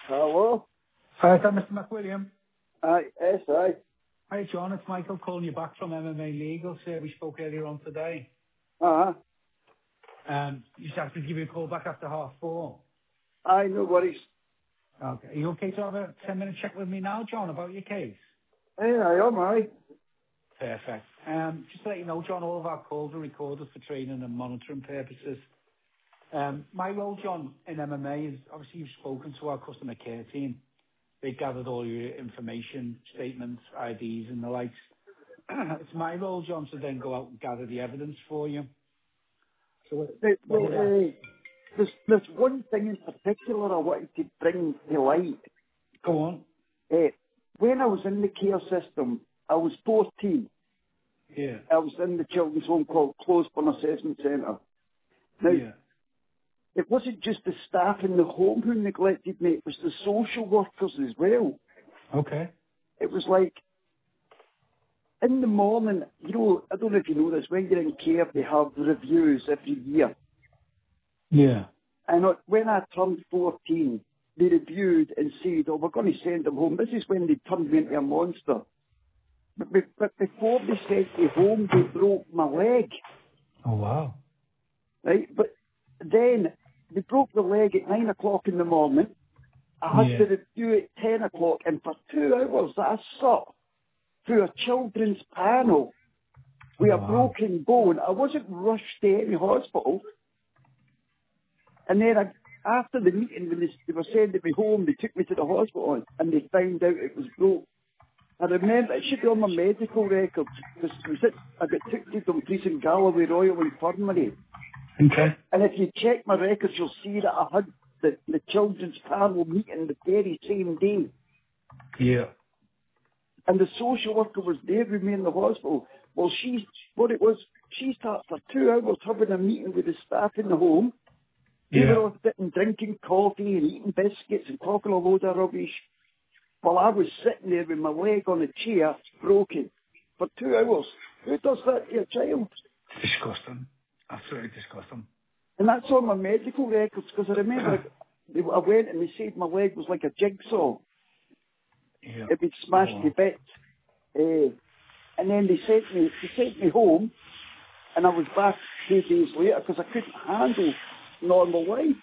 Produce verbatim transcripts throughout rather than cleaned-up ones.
Hello? Hi, is that Mister McWilliam? Aye, yes, aye. Hi, John. It's Michael calling you back from M M A Legal. Sir, we spoke earlier on today. Uh-huh. Um, you just asked me to give you a call back after half four. Aye, no worries. Okay. Are you okay to have a ten-minute check with me now, John, about your case? Aye, I am, aye. Perfect. Um, just to let you know, John, all of our calls are recorded for training and monitoring purposes. Um, my role, John, in M M A is obviously you've spoken to our customer care team. They gathered all your information, statements, I Ds and the likes. It's my role, John, to then go out and gather the evidence for you. So The, what well, would I... uh, there's, there's one thing in particular I wanted to bring to light. Go on. Uh, when I was in the care system, I was fourteen. Yeah. I was in the children's home called Closeburn Assessment Centre. Now, Yeah. it wasn't just the staff in the home who neglected me, it was the social workers as well. Okay. It was like, in the morning, you know, I don't know if you know this, when you're in care, they have reviews every year. Yeah. And uh, when I turned fourteen, they reviewed and said, oh, we're going to send them home. This is when they turned me into a monster. But, be- but before they sent me home, they broke my leg, Oh, wow. right? But then they broke the leg at nine o'clock in the morning. I had Yeah. to review at ten o'clock, and for two hours I sat through a children's panel Oh, with a wow. broken bone. I wasn't rushed to any hospital. And then I, after the meeting, when they, they were sending me home, they took me to the hospital and they found out it was broke. I remember, it should be on my medical records, because it was at, I got took to Dumfries and Galloway Royal Infirmary. Okay. And if you check my records, you'll see that I had the, the children's panel meeting the very same day. Yeah. And the social worker was there with me in the hospital. Well, she, what it was, she started for two hours having a meeting with the staff in the home. They were Yeah. all sitting drinking coffee and eating biscuits and talking a load of rubbish, while I was sitting there with my leg on a chair, broken, for two hours. Who does that to a child? Disgusting. Absolutely disgusting. And that's on my medical records, because I remember I, I went and they said my leg was like a jigsaw. Yeah. It'd been Oh, smashed to wow. bits. Uh, and then they sent me, they sent me home, and I was back two days later because I couldn't handle normal life.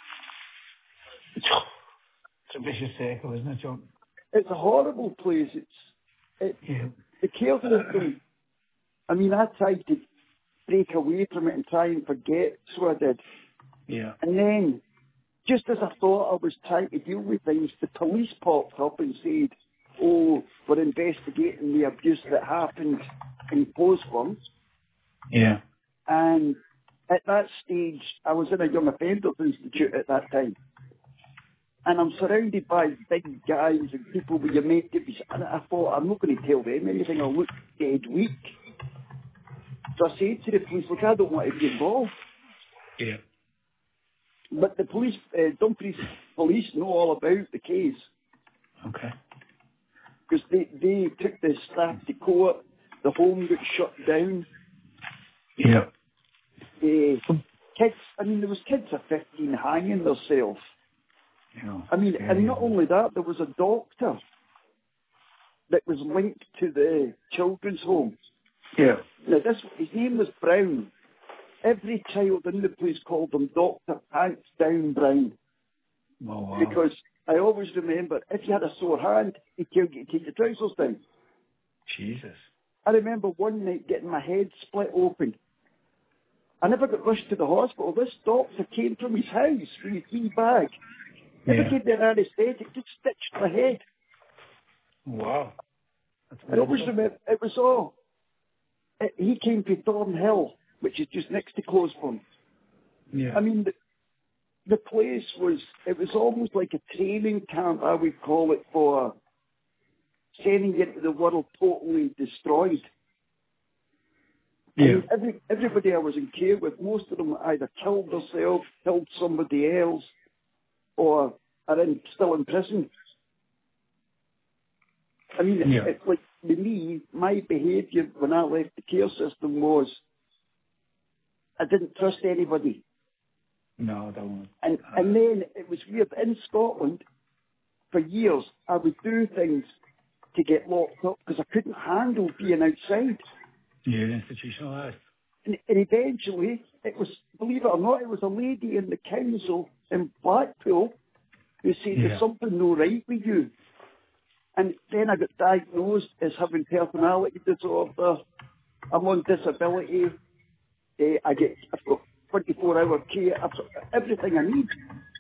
It's a vicious circle, isn't it, John? It's a horrible place. It's it, Yeah. the care system. I mean, I tried to break away from it and try and forget, so I did. Yeah. And then, just as I thought I was trying to deal with things, the police popped up and said, oh, we're investigating the abuse that happened in Closeburn. Yeah. And at that stage, I was in a young offenders institute at that time. And I'm surrounded by big guys and people with your mate. And I thought, I'm not going to tell them anything. I'll look dead weak. So I said to the police, look, I don't want to be involved. Yeah. But the police, uh, Dumfries police know all about the case. Okay. Because they, they took the staff to court. The home got shut down. Yeah. Uh, kids, I mean, there was kids of fifteen hanging themselves. You know, I mean, and scary, not isn't it? only that, there was a doctor that was linked to the children's home. Yeah. Now, this, his name was Brown. Every child in the place called him Doctor Pants Down Brown. Oh, wow. Because I always remember, if you had a sore hand, he'd tell you to take your trousers down. Jesus. I remember one night getting my head split open. I never got rushed to the hospital. This doctor came from his house with his wee bag. Never Yeah. gave me an anaesthetic, just stitched my head. Wow. That's I always mental. remember, it was all, it, he came to Thornhill, which is just next to Closeburn. Yeah. I mean, the, the place was, it was almost like a training camp, I would call it, for sending you into the world totally destroyed. I Yeah. mean, every, everybody I was in care with, most of them either killed themselves, killed somebody else, or are in, still in prison. I mean, Yeah. it's like, with me, my behaviour when I left the care system was, I didn't trust anybody. No, I don't. And Uh, and then it was weird, in Scotland, for years, I would do things to get locked up because I couldn't handle being outside. You're institutionalised. And, and eventually, it was, believe it or not, it was a lady in the council in Blackpool who said, Yeah. there's something no right with you. And then I got diagnosed as having personality disorder. I'm on disability. Uh, I get, I've got twenty-four hour care. I've got everything I need.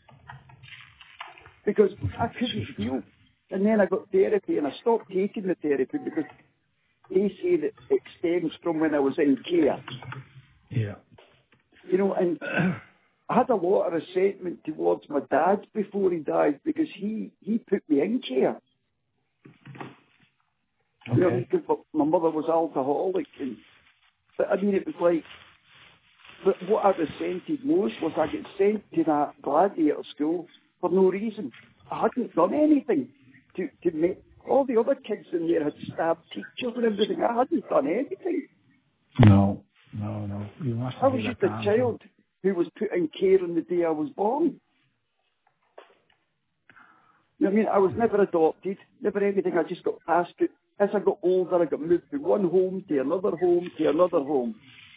Because I couldn't deal. And then I got therapy and I stopped taking the therapy because they say that it stems from when I was in care. Yeah. You know, and I had a lot of resentment towards my dad before he died because he, he put me in care. Okay. You know, because my mother was alcoholic. And, but I mean, it was like, but what I resented most was I got sent to that gladiator school for no reason. I hadn't done anything to, to make, all the other kids in there had stabbed teachers and everything. I hadn't done anything. No, no, no. You must I have was been just a child who was put in care on the day I was born. You know what I mean? I was never adopted, never anything. I just got passed it. As I got older, I got moved from one home to another home to another home.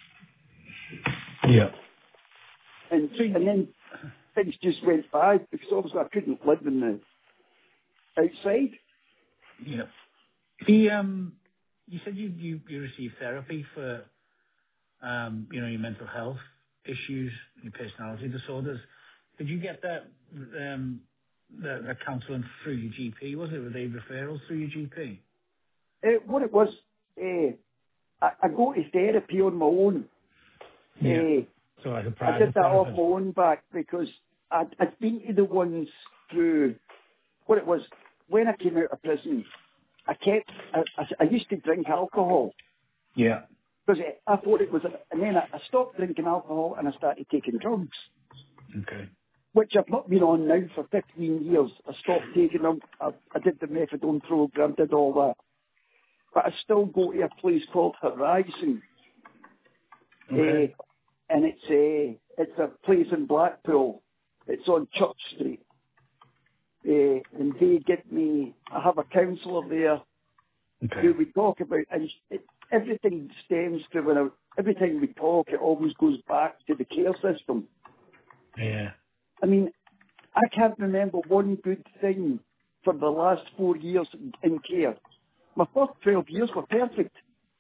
Yeah. And, and then things just went bad because obviously I couldn't live in the outside. Yeah. The um, you said you you, you received therapy for um, you know, your mental health issues, your personality disorders. Did you get that um, the, the counselling through your G P? Was it? Were they referrals through your G P? Uh, what it was, uh, I, I go to therapy on my own. Yeah. Uh, So like a I private did that off therapist? my own back because I'd, I'd been to the ones through, what it was, when I came out of prison, I kept, I, I, I used to drink alcohol Yeah. because I thought it was, a, and then I, I stopped drinking alcohol and I started taking drugs, Okay. which I've not been on now for fifteen years. I stopped taking them. I, I did the methadone program, did all that. But I still go to a place called Horizon. Okay. Uh, and it's a, it's a place in Blackpool. It's on Church Street. Uh, and they give me, I have a counsellor there Okay. who we talk about, and it, everything stems from when I, every time we talk, it always goes back to the care system. Yeah. I mean, I can't remember one good thing for the last four years in care. My first twelve years were perfect.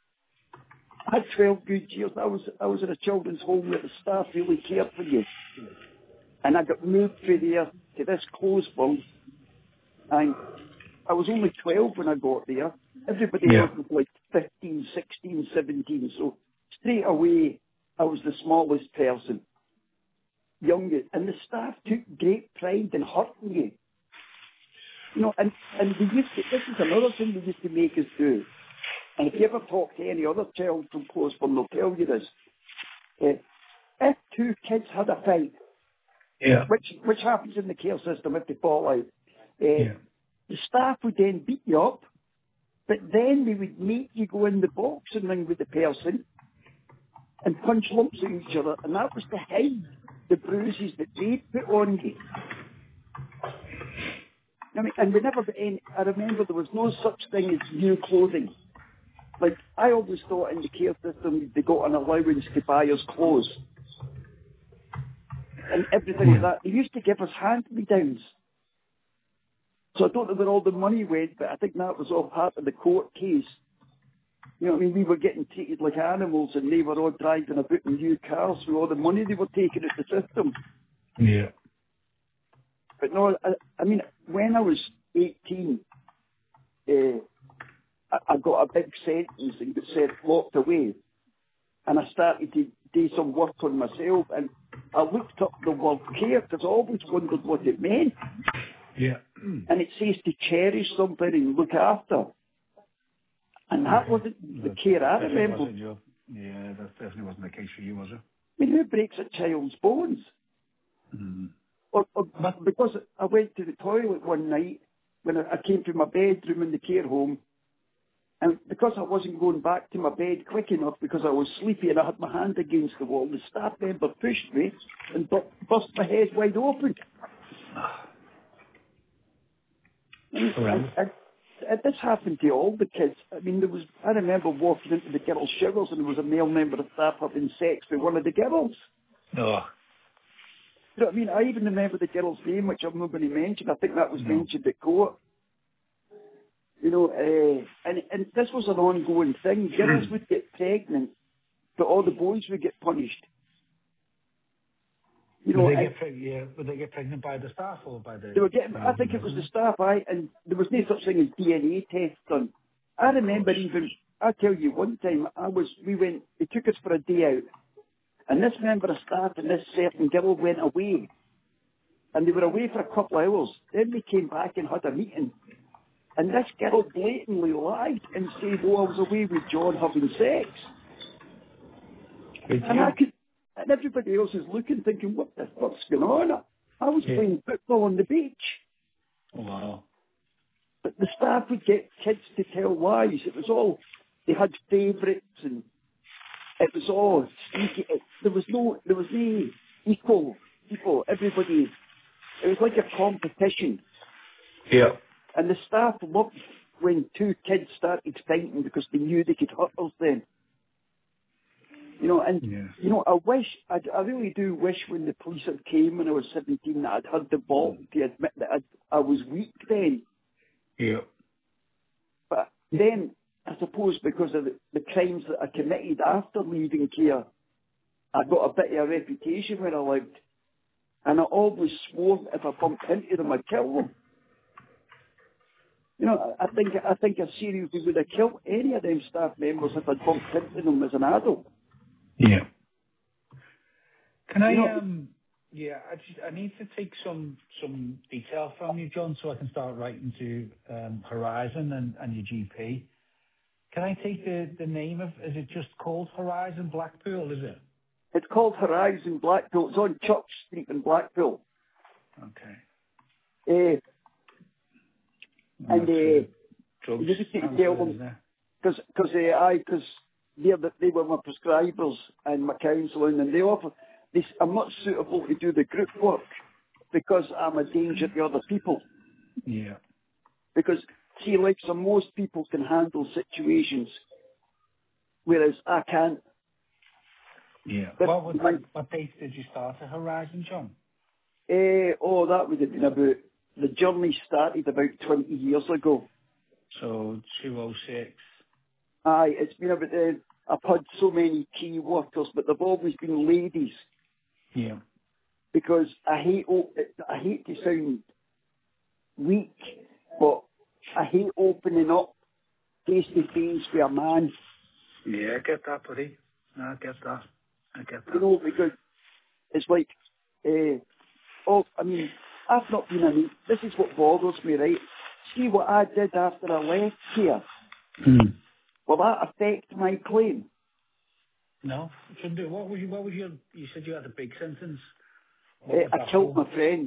I had twelve good years. I was I was in a children's home where the staff really cared for you. And I got moved through there to this closed one. And I was only twelve when I got there. Everybody Yeah. else was like fifteen, sixteen, seventeen. So straight away, I was the smallest person. Youngest. And the staff took great pride in hurting you. You know, and, and we used to, this is another thing they used to make us do. And if you ever talk to any other child from Closburn, they'll tell you this. Uh, if two kids had a fight, Yeah. which which happens in the care system if they fall out, uh, Yeah. the staff would then beat you up, but then they would make you go in the boxing ring with the person and punch lumps at each other, and that was to hide the bruises that they'd put on you. I mean, and we never got any, I remember there was no such thing as new clothing. Like, I always thought in the care system they got an allowance to buy us clothes. And everything like that. They used to give us hand-me-downs. So I don't know where all the money went, but I think that was all part of the court case. You know what I mean? We were getting treated like animals and they were all driving about in new cars with all the money they were taking at the system. Yeah. But no, I, I mean, when I was eighteen, uh, I, I got a big sentence and got said locked away. And I started to do some work on myself and I looked up the word care because I always wondered what it meant. Yeah. And it says to cherish something and look after. And that wasn't the That care I definitely remember. wasn't your, yeah, that definitely wasn't the case for you, was it? I mean, who breaks a child's bones? Mm. Or, or because I went to the toilet one night when I, I came to my bedroom in the care home, and because I wasn't going back to my bed quick enough because I was sleepy and I had my hand against the wall, the staff member pushed me and bu- bust my head wide open. Horrendous. and, and this happened to all the kids. I mean, there was. I remember walking into the girls' showers and there was a male member of staff having sex with one of the girls. No. You know what I mean? I even remember the girl's name, which I'm not going to mention. I think that was No. mentioned at court. You know, uh, and and this was an ongoing thing. Girls would get pregnant, but all the boys would get punished. You know, Would they and get preg- yeah, would they get pregnant by the staff or by the? they were getting. I think it was the staff. I and there was no such thing as D N A tests done. I remember even. I tell you, one time I was. We went. They took us for a day out, and this member of staff and this certain girl went away, and they were away for a couple of hours. Then they came back and had a meeting. And this girl blatantly lied and said, oh, I was away with John having sex. Good And I could, and everybody else is looking, thinking, what the fuck's going on? I was Yeah. playing football on the beach. Wow. But the staff would get kids to tell lies. It was all, they had favourites and it was all sneaky. It, there was no, there was no equal people. Everybody, it was like a competition. Yeah. And the staff loved when two kids started fighting because they knew they could hurt us then. You know, and, Yeah. you know, I wish, I, I really do wish when the police had came when I was seventeen that I'd had the ball to admit that I'd, I was weak then. Yeah. But then, I suppose because of the, the crimes that I committed after leaving care, I got a bit of a reputation where I lived. And I always swore if I bumped into them, I'd kill them. You know, I think I think I seriously would have killed any of them staff members if I'd bumped into them as an adult. Yeah. Can I You know, um yeah, I just I need to take some some detail from you, John, so I can start writing to um Horizon and, and your G P. Can I take the, the name of is it just called Horizon Blackpool, is it? it's called Horizon Blackpool. It's on Church Street in Blackpool. Okay. Uh, and that's, uh, drugs you just need to transfer, tell isn't them, it? because cause, uh, I, because they they were my prescribers and my counselling, and they offer, this, I'm not suitable to do the group work because I'm a danger to other people. Yeah. Because, see, like so most people can handle situations, whereas I can't. Yeah. But What was my, the, what date did you start at Horizon, John? uh, oh, that would have been about, the journey started about twenty years ago. So two oh six. Aye, it's been about, uh, I've had so many key workers, but they've always been ladies, Yeah. because I hate, op- I hate to sound weak, but I hate opening up face to face with a man, Yeah, I get that, buddy. No, I get that. I get you that. know, because it's like, uh, oh, I mean, I've not been in, this is what bothers me, right? See what I did after I left here, Mm. will that affect my claim? No, it shouldn't do. What was you? What was your? You said you had a big sentence. Uh, What was I that killed for? my friend.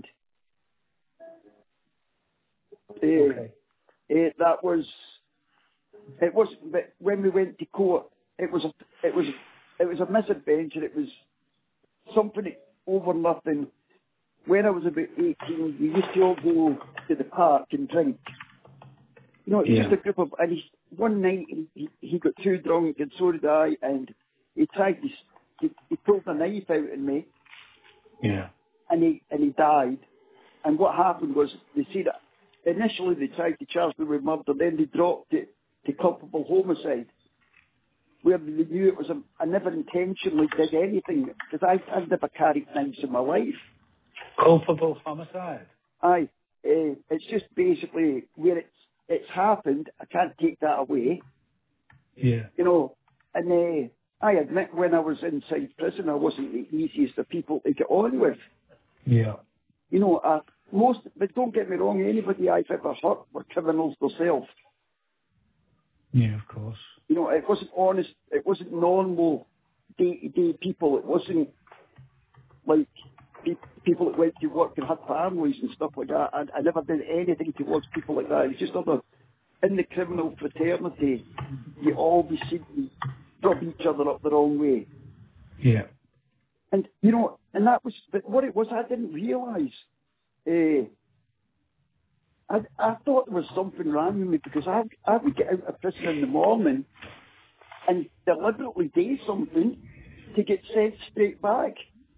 Uh, Okay. uh, that was, it was, but when we went to court, it was a, it was, it was a misadventure. It was something over nothing. When I was about eighteen, we used to all go to the park and drink. You know, it was Yeah. just a group of, and he, one night he, he got too drunk and so did I, and he tried to, s- he, he pulled a knife out in me, Yeah. and he, and he died. And what happened was, they said that initially they tried to charge me with murder, then they dropped it to culpable homicide, where they knew it was a, I never intentionally did anything, because I, I've never carried knives in my life. Culpable homicide. Aye, uh, it's just basically where it's, it's happened, I can't take that away, Yeah. you know, and uh, I admit when I was inside prison, I wasn't the easiest of people to get on with. Yeah. You know, uh, most, but don't get me wrong, anybody I've ever hurt were criminals themselves. Yeah, of course. You know, it wasn't honest, it wasn't normal day-to-day people. It wasn't like pe- people that went to work and had families and stuff like that. I, I never did anything towards people like that. It was just other, in the criminal fraternity, you always seem to rub each other up the wrong way. Yeah. And, you know, and that was, but what it was, I didn't realise, uh, I, I thought there was something wrong with me because I, I would get out of prison in the morning and deliberately do something to get sent straight back.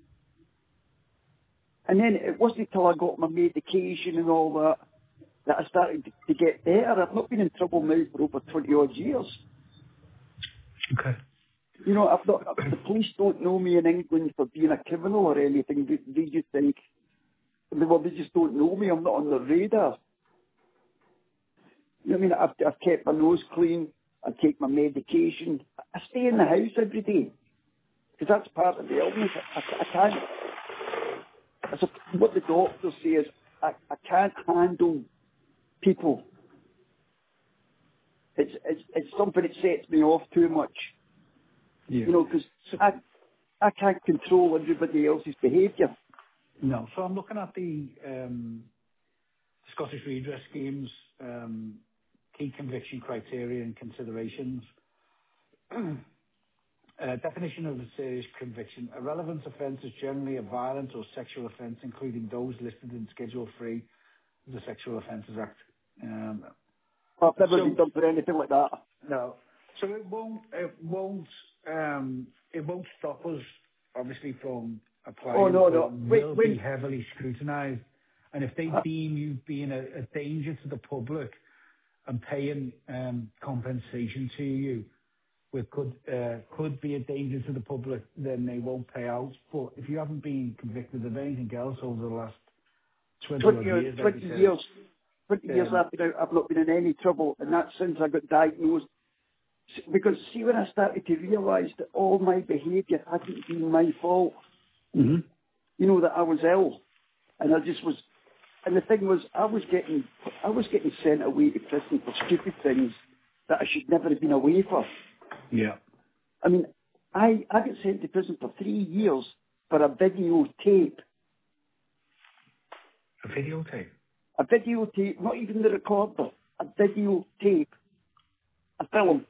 And then it wasn't until I got my medication and all that that I started to get better. I've not been in trouble now for over twenty odd years. Okay. You know, I've not, the police don't know me in England for being a criminal or anything. They, they just think, well, they just don't know me. I'm not on the radar. You know what I mean? I've, I've kept my nose clean. I take my medication. I stay in the house every day because that's part of the illness. I, I can't. As a, what the doctor says, I, I can't handle people. It's, it's it's something that sets me off too much. Yeah. You know, because I I can't control everybody else's behaviour. No. So I'm looking at the um, Scottish Redress Scheme's um, key conviction criteria and considerations. Uh, definition of a serious conviction. A relevant offence is generally a violent or sexual offence, including those listed in Schedule three of the Sexual Offences Act. Um, I've never so, been done for anything like that. no. So it won't, it won't, um, it won't stop us, obviously, from applying. Oh, no, but no. It Wait, will wait. be heavily scrutinised. And if they Uh, deem you being a, a danger to the public and paying um, compensation to you, which could uh, could be a danger to the public, then they won't pay out. But if you haven't been convicted of anything else over the last twenty twenty odd years, years, like twenty you years, twenty said, years um, after now, I've not been in any trouble, and that's since I got diagnosed. S- Because see, when I started to realise that all my behaviour hadn't been my fault, mhm. you know, that I was ill, and I just was. And the thing was, I was getting, I was getting sent away to prison for stupid things that I should never have been away for. yeah, I mean, I I got sent to prison for three years for a videotape, a videotape. a videotape, not even the recorder, a videotape, a film.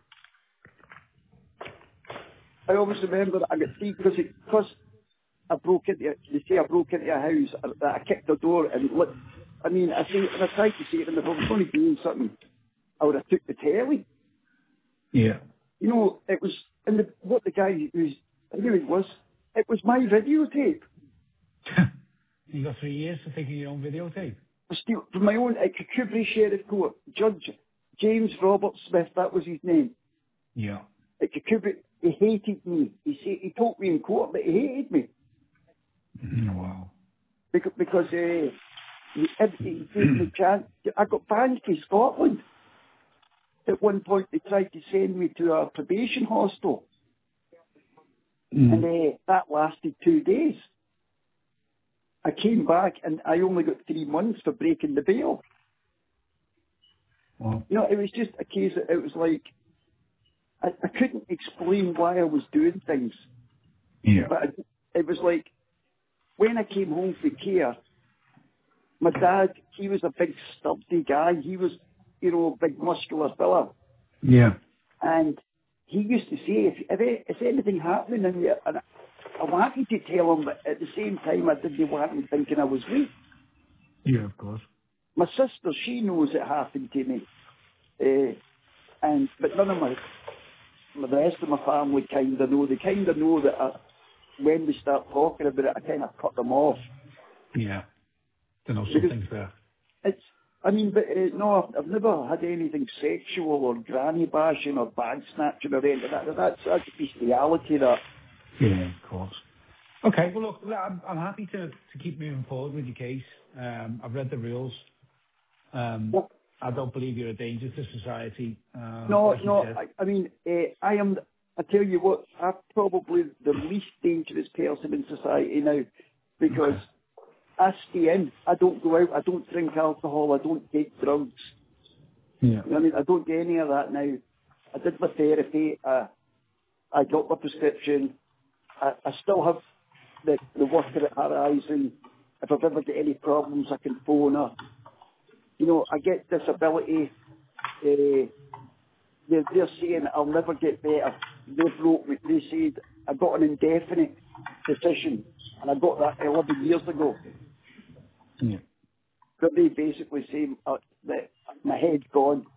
I always remember that I got three because because I broke into, they say I broke into a house, uh, that I kicked the door and lit. I mean, I say, and I tried to say, and if I was going to do something, I would have took the telly. Yeah. You know, it was, and the, what the guy who's, I knew it was, it was my videotape. You got three years for taking your own videotape. Was still, from my own, at Kukubri Sheriff Court, Judge James Robert Smith, that was his name. Yeah. At Kukubri, he hated me. He said, he told me in court that he hated me. Mm, wow. Because, because uh, he, he gave me a chance. I got banned from Scotland. At one point, they tried to send me to a probation hostel. Mm. And uh, that lasted two days. I came back and I only got three months for breaking the bail. Wow. You know, it was just a case that it was like, I, I couldn't explain why I was doing things. Yeah. But it, it was like, when I came home from care, my dad, he was a big stubby guy. He was, you know, a big muscular fella. Yeah. And he used to say, if, if, if anything happening, and, you, and I, I wanted to tell him, but at the same time, I didn't want him thinking I was weak. Yeah, of course. My sister, she knows it happened to me. Uh, and But none of my, the rest of my family kind of know. They kind of know that I, when we start talking about it, I kind of cut them off. Yeah. There know Because something's there. it's, I mean, but uh, no, I've never had anything sexual or granny bashing or bag snatching or anything. That, that's, that's bestiality, that. Yeah, of course. Okay. Well, look, I'm, I'm happy to, to keep moving forward with your case. Um, I've read the rules. Um, Well, I don't believe you're a danger to society. Uh, no, like you no, said. I, I mean, uh, I am, I tell you what, I'm probably the least dangerous person in society now because Okay. I stay in. I don't go out. I don't drink alcohol. I don't take drugs. Yeah. You know what I mean? I don't do any of that now. I did my therapy. I, I got my prescription. I, I still have the, the worker at Horizon. If I've ever got any problems, I can phone her. You know, I get disability. Uh, they're, they're saying I'll never get better. They broke me. They said I got an indefinite decision, and I got that eleven years ago. Yeah. but they basically say uh, that my head's gone.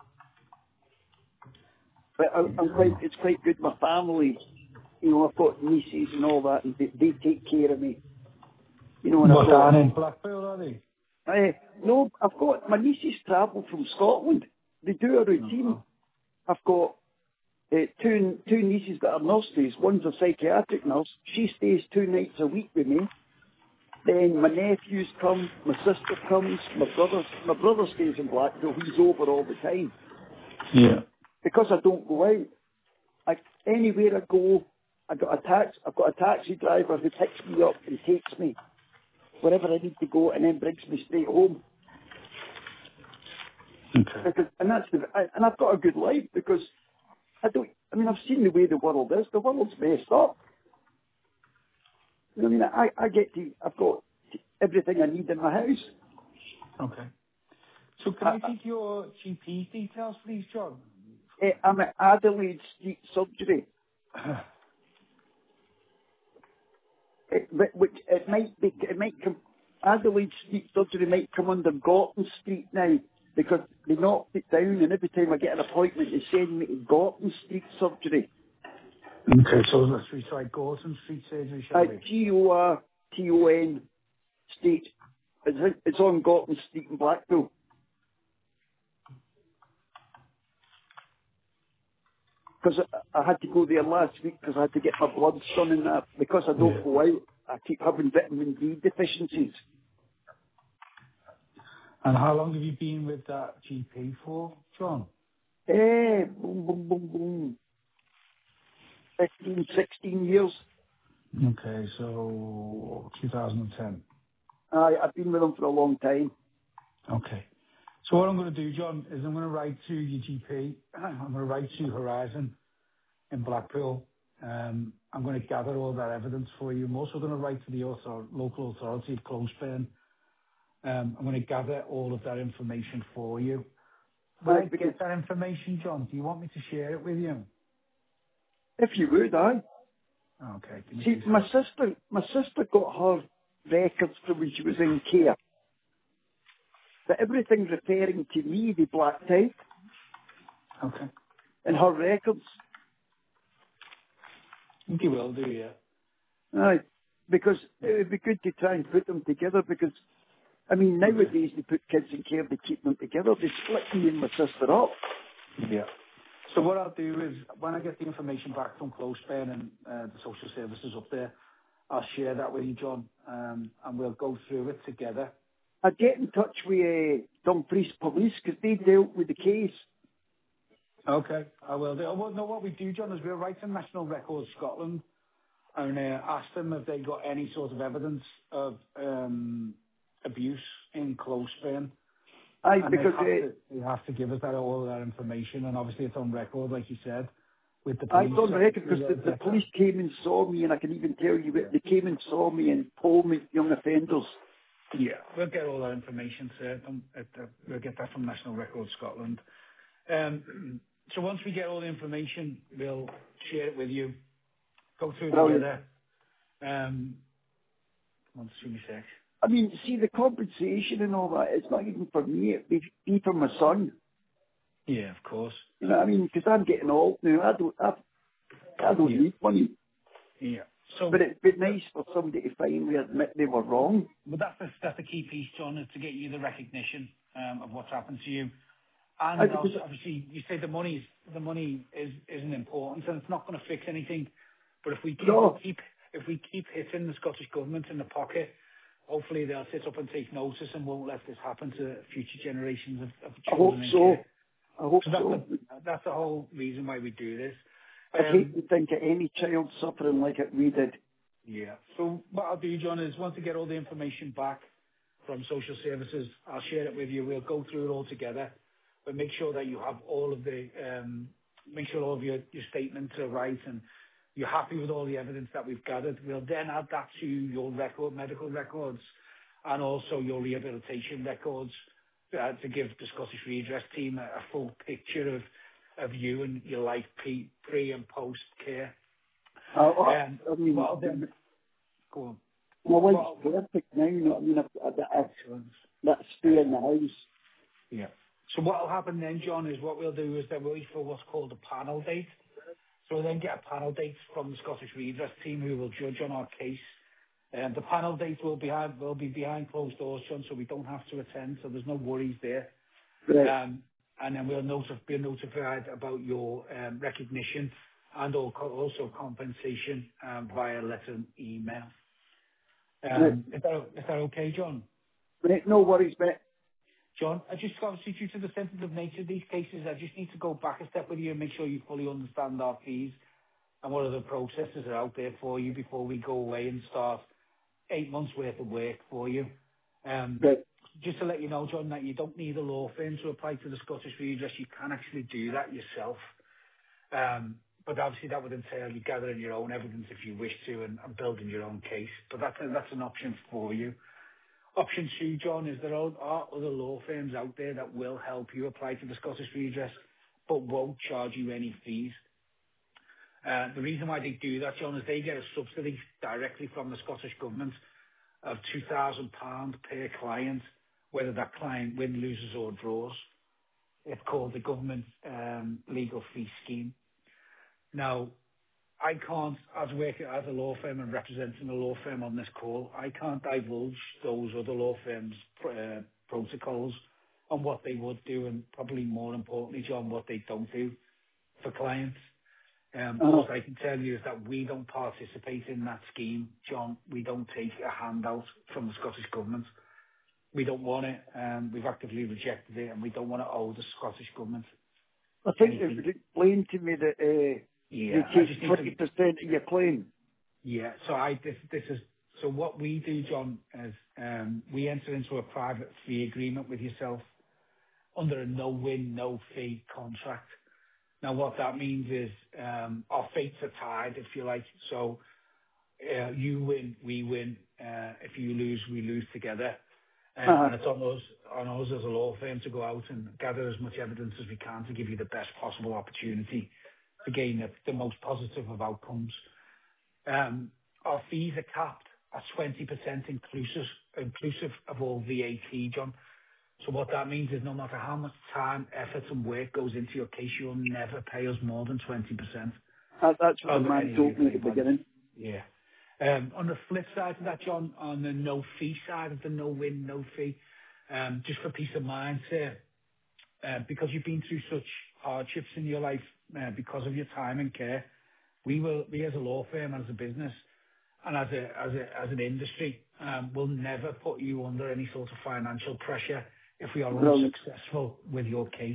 But I, I'm quite, it's quite good. My family, you know, I've got nieces and all that, and they, they take care of me. You know, and What, I've got... down in Blackpool, are they? Uh, no, I've got, my nieces travel from Scotland. They do a routine. Oh. I've got uh, two two nieces that are nurses. One's a psychiatric nurse. She stays two nights a week with me. Then my nephews come, my sister comes, my brother, my brother stays in Blackpool. He's over all the time. Yeah. Because I don't go out. I, anywhere I go, I got a tax. I've got a taxi driver who picks me up and takes me wherever I need to go, and then brings me straight home. Okay. Because, and that's the, I, and I've got a good life because I don't. I mean, I've seen the way the world is. The world's messed up. You know what I mean? I, I get to. I've got everything I need in my house. Okay. So can I, I take your G P details, please, John? I, I'm at Adelaide Street Surgery. It, but- which it might be. It might come. Adelaide Street Surgery might come under Gorton Street now because they knocked it down, and every time I get an appointment, they send me to Gorton Street Surgery. Okay, so let's try Gorton Street Surgery, shall we? Uh, G O R T O N Street. It's, it's on Gorton Street in Blackpool. Because I, I had to go there last week because I had to get my blood done and that. Because I don't Yeah. go out, I keep having vitamin D deficiencies. And how long have you been with that G P for, John? Eh, boom, boom, boom, boom. fifteen, sixteen years. Okay, so two thousand ten. I, I've been with them for a long time. Okay. So what I'm going to do, John, is I'm going to write to your G P. I'm going to write to Horizon in Blackpool. Um, I'm going to gather all that evidence for you. I'm also going to write to the author- local authority of Closeburn. Um, I'm going to gather all of that information for you. When I, I because get that information, John, do you want me to share it with you? if you would, I. Okay. Give me See, two my seconds. sister, my sister got her records from when she was in care. But everything referring to me, they blacked out. Okay. And her records. I think you will do, yeah. Aye. Because it would be good to try and put them together because, I mean, Okay. nowadays they put kids in care, they keep them together. They split me and my sister up. Yeah. So what I'll do is, when I get the information back from Closeburn and uh, the social services up there, I'll share that with you, John, um, and we'll go through it together. I'd get in touch with uh, Dumfries Police because they dealt with the case. Okay, I will do. Well, no, what we do, John, is we'll write to National Records Scotland and uh, ask them if they got any sort of evidence of um, abuse in Closeburn. Aye, And they because have uh, to they have to give us that all of that information, and obviously it's on record, like you said, with the I police. don't So reckon we because will the, the get police that. came and saw me, and I can even tell you Yeah. that they came and saw me and told me young offenders. Yeah, we'll get all that information, sir. Um, at the, we'll get that from National Records Scotland. Um, so once we get all the information, we'll share it with you, go through it Brilliant. together. Um, one sec. I mean, see the compensation and all that. It's not even for me; it'd be, be for my son. Yeah, of course. You know what I mean? Because I'm getting old now. I don't, I, I don't Yeah, need money. yeah. So, But it'd be nice for somebody to finally admit they were wrong. but that's the, that's the key piece, John, is to get you the recognition um, of what's happened to you. I, And because also, obviously, you say the money the money is isn't important, and it's not going to fix anything. But if we keep, no, keep if we keep hitting the Scottish government in the pocket, hopefully they'll sit up and take notice and won't let this happen to future generations of, of I hope children in so. care. I hope So that's so. the that's the whole reason why we do this. I'd hate Um, to think of any child suffering like it we did. yeah. So what I'll do, John, is once I get all the information back from social services, I'll share it with you. We'll go through it all together, but make sure that you have all of the, um, make sure all of your, your statements are right and you're happy with all the evidence that we've gathered. We'll then add that to your record, medical records, and also your rehabilitation records uh, to give the Scottish Redress team a, a full picture of, of you and your life pre, pre and post care. I, I, Um, I mean, what I'll then, go on. my What life's I'll, perfect now, you know what I mean? I've, I've, I've, excellent. that stay in the house. Yeah. So what will happen then, John, is what we'll do is then we'll wait for what's called a panel date. So we'll then get a panel date from the Scottish Redress team who will judge on our case. Um, the panel date will, behind, will be behind closed doors, John, so we don't have to attend, so there's no worries there. Right. Um, and then we'll notif- be notified about your um, recognition and al- also compensation um, via letter and email. Um, Right. is, that, is that okay, John? Right, no worries, mate. John, I just obviously due to the sensitive nature of these cases, I just need to go back a step with you and make sure you fully understand our fees and what other processes are out there for you before we go away and start eight months worth of work for you. Um, Right. just to let you know, John, that you don't need a law firm to apply to the Scottish Redress. You can actually do that yourself. Um, but obviously that would entail you gathering your own evidence if you wish to and, and building your own case. But that's, a, that's an option for you. Option two, John, is there are are other law firms out there that will help you apply for the Scottish Redress but won't charge you any fees. Uh, the reason why they do that, John, is they get a subsidy directly from the Scottish Government of two thousand pounds per client, whether that client wins, loses or draws. It's called the Government um, Legal Fee Scheme. Now, I can't, as working as a law firm and representing a law firm on this call, I can't divulge those other law firms' uh, protocols on what they would do and probably more importantly, John, what they don't do for clients. Um, Uh-huh. all I can tell you is that we don't participate in that scheme, John. We don't take a handout from the Scottish Government. We don't want it. Um, we've actively rejected it and we don't want to owe the Scottish Government I think anything. it was explained to me that uh, Yeah, they I just take need twenty to percent of your claim. Yeah. So I this this is so what we do, John, is um, we enter into a private fee agreement with yourself under a no-win, no-fee contract. Now, what that means is um, our fates are tied, if you like. So uh, you win, we win. Uh, if you lose, we lose together. Um, Uh-huh. and it's on us, on us as a law firm to go out and gather as much evidence as we can to give you the best possible opportunity to gain the, the most positive of outcomes. Um, Our fees are capped at twenty percent inclusive inclusive of all V A T, John. So What that means is no matter how much time, effort, and work goes into your case, you'll never pay us more than twenty percent That, that's what the of man any of your told me at the claim value. beginning. Yeah. Um, On the flip side of that, John, on the no fee side of the no win, no fee, um, just for peace of mind, sir, uh, because you've been through such hardships in your life, uh, because of your time and care, we will, we as a law firm, as a business, and as a as a as an industry, um, will never put you under any sort of financial pressure if we are Brilliant. unsuccessful with your case.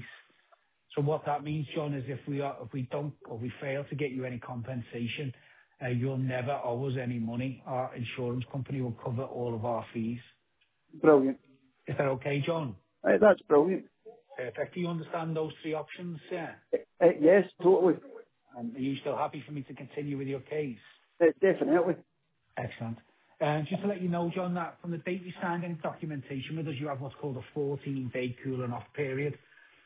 So what that means, John, is if we are if we don't or we fail to get you any compensation, uh, you'll never owe us any money. Our insurance company will cover all of our fees. Brilliant. Is that okay, John? Uh, that's brilliant. Perfect. Do you understand those three options, sir? Uh, uh, yes, totally. And are you still happy for me to continue with your case? Uh, definitely. Excellent. Uh, Just to let you know, John, that from the date you signed any documentation with us, you have what's called a fourteen-day cooling off period.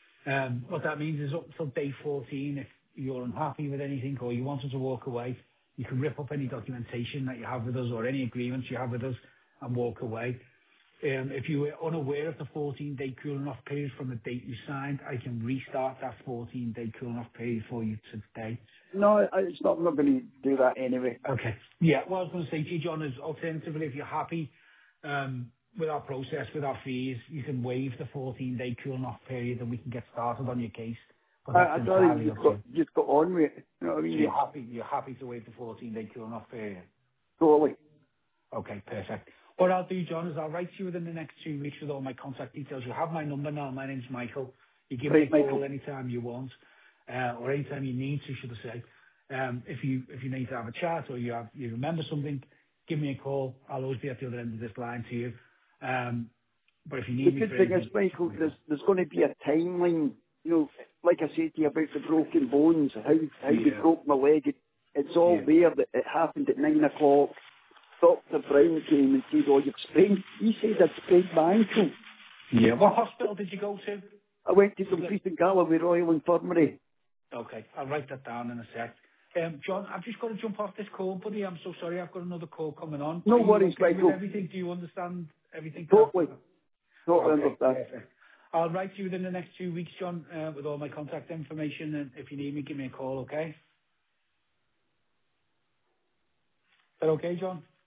Um, What that means is up until day fourteen, if you're unhappy with anything or you wanted to walk away, you can rip up any documentation that you have with us or any agreements you have with us and walk away. Um, If you were unaware of the fourteen-day cooling off period from the date you signed, I can restart that fourteen-day cooling off period for you today. No, I- it's not, I'm not going to do that anyway. Okay. Yeah. What I was going to say to you, John, is alternatively, if you're happy um, with our process, with our fees, you can waive the fourteen-day cooling off period and we can get started on your case. But I, that's I'd rather you entirely just up to got, you. just got on with it. You know what I So mean? you're happy, you're happy to waive the fourteen-day cooling off period? Totally. Okay, perfect. What I'll do, John, is I'll write to you within the next two weeks with all my contact details. You have my number now. My name's Michael. You give me a Right, call Michael. anytime you want, uh, or anytime you need to, should I say. Um, if you if you need to have a chat or you have you remember something, give me a call. I'll always be at the other end of this line to you. Um, but if you The need me good for thing is, anything, just Michael, give me a there's, call. there's going to be a timeline. You know, like I said to you about the broken bones, how, how they Yeah, broke my leg. It, it's all yeah, there. That it happened at nine o'clock. Doctor Brown came and said, oh, you've sprained. He said I'd sprained my ankle. yeah. What hospital did you go to? I went to Just let- Dumfries and Galloway Royal Infirmary. Okay, I'll write that down in a sec. Um, John, I've just got to jump off this call, buddy. I'm so sorry. I've got another call coming on. No Are you worries, okay with Michael. everything? Do you understand everything? Totally. Totally Okay, understand. perfect. I'll write to you within the next two weeks, John, uh, with all my contact information, and if you need me, give me a call, okay? Is that okay, John?